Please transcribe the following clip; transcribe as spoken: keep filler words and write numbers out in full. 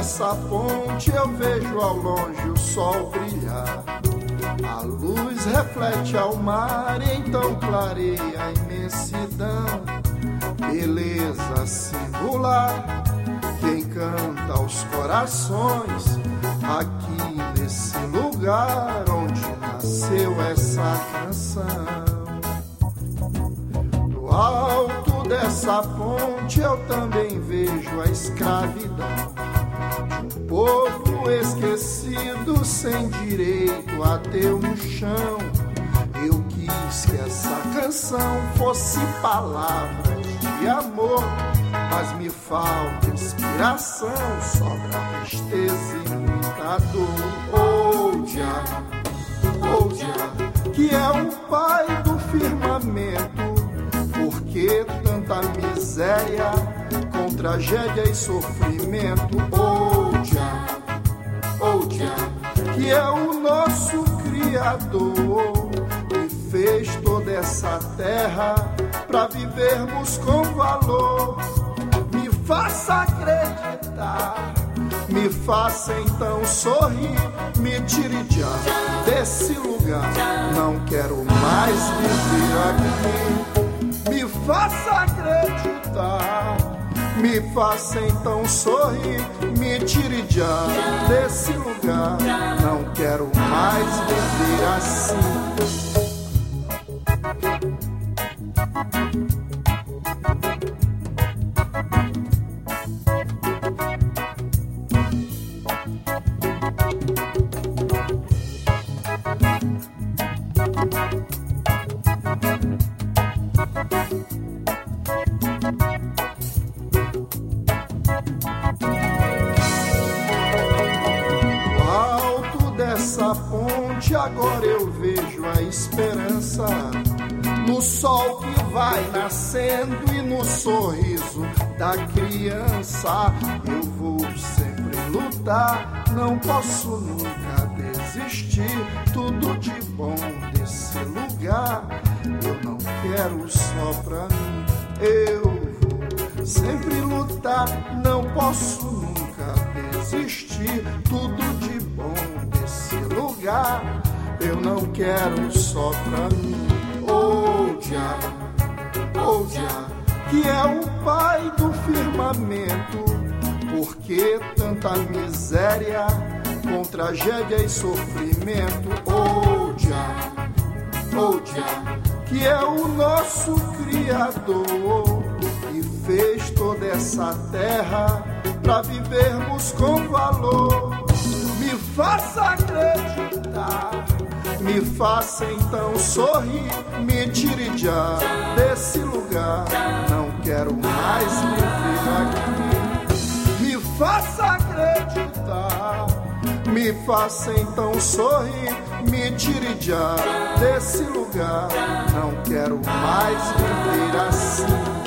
dessa ponte eu vejo ao longe o sol brilhar. A luz reflete ao mar e então clareia a imensidão. Beleza singular que encanta os corações aqui nesse lugar onde nasceu essa canção. Do alto dessa ponte eu também vejo a escravidão de um povo esquecido sem direito a ter um chão. Eu quis que essa canção fosse palavras de amor, mas me falta inspiração, sobra tristeza e muita dor. Oh, Jah, oh, Jah, que é o pai do firmamento, por que tanta miséria com tragédia e sofrimento? Oh, Jah, oh, Jah, que é o nosso Criador, que fez toda essa terra pra vivermos com valor. Me faça acreditar, me faça então sorrir, me tire já desse lugar, não quero mais viver aqui. Me faça acreditar, me faça então sorrir, me tire já desse lugar, não quero mais viver assim. Essa ponte agora eu vejo a esperança no sol que vai nascendo e no sorriso da criança. Eu vou sempre lutar, não posso nunca desistir. Tudo de bom desse lugar eu não quero só pra mim. Eu vou sempre lutar, não posso nunca desistir. Tudo de bom desse lugar eu não quero só pra mim. Oh, Jah, oh, Jah, que é o pai do firmamento, por que tanta miséria com tragédia e sofrimento? Oh, Jah, oh, Jah, que é o nosso Criador, que fez toda essa terra pra vivermos com valor. Me faça acreditar, me faça então sorrir, me tire já desse lugar, não quero mais viver aqui. Me faça acreditar, me faça então sorrir, me tire já desse lugar, não quero mais viver assim.